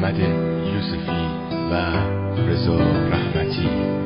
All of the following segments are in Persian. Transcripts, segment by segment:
محمد یوسفی و رضا رحمتی.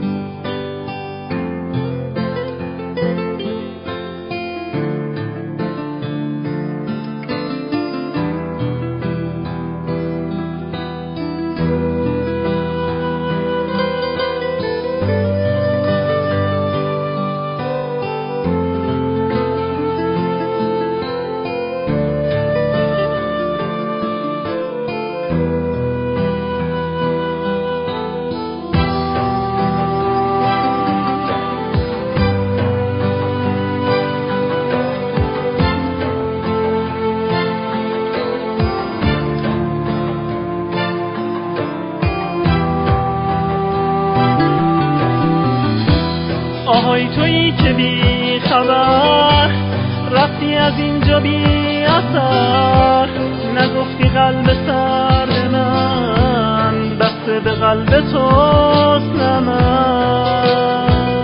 آهای تویی که بی خبر رفتی از اینجا بی اثر، نگفتی قلب سرد من بسته به قلب توست نه من.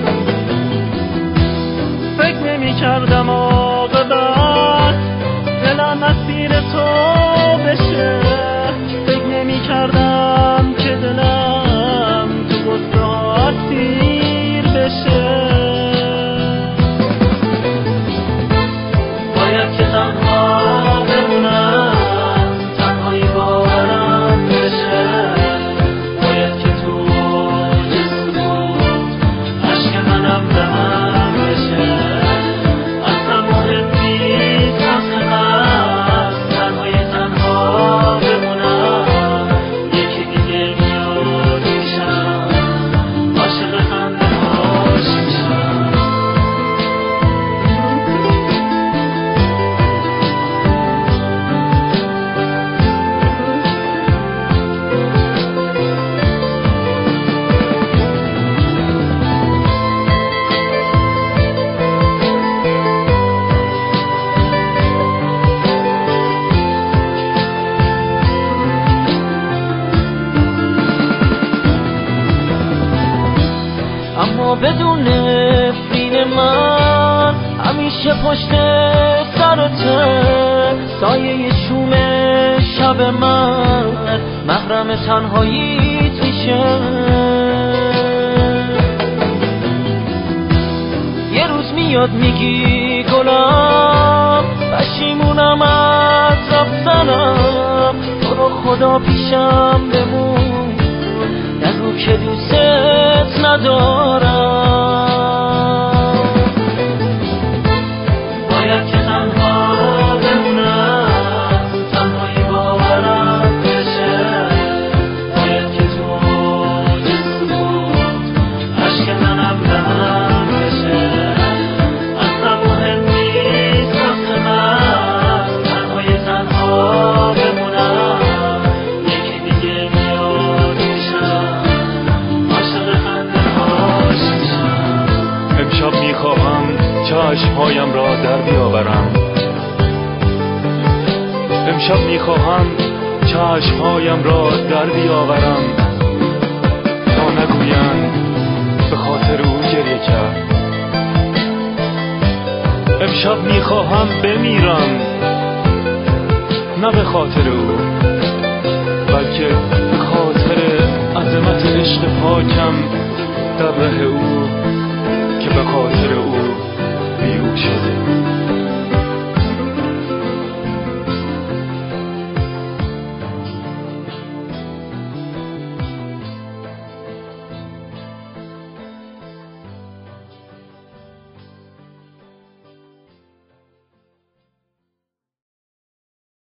فکر نمی کردم عاقبت دلم اسیر تو بشه، فکر نمی کردم که دلم تو غصه ها اسیر بشه. باید که تنها بمونم، تنهایی باورم بشه، باید که تو سکوت عشق منم دمم بشه. اصلا مهم نیست واسه من تنها بمونم، یکی دیگه میاد میشم عاشق خنده هاش میشم. اما بدون نفرین من همیشه پشت سرته، سایه شوم شب من محرم تنهاییت میشه. یه روز میاد میگی گلم، پشیمونم از رفتنم، تو رو خدا پیشم بمون، نگو که دوست ندارم. باید که تنها بمونم، تنهایی باورم بشه، باید که تو سکوت عشق منم دمم بشه. اصلا مهم نیست واسه من تنها بمونم، یکی دیگه میاد میشم عاشق خنده هاش میشم. امشب میخواهم چشمهایم را در بیاورم، امشب میخواهم چشمهایم را در بیاورم، تا نگویند به خاطر او گریه کرد. امشب میخواهم بمیرم، نه به خاطر او بلکه به خاطر عظمت عشق پاکم در ره او که به خاطر او بیهوش شده.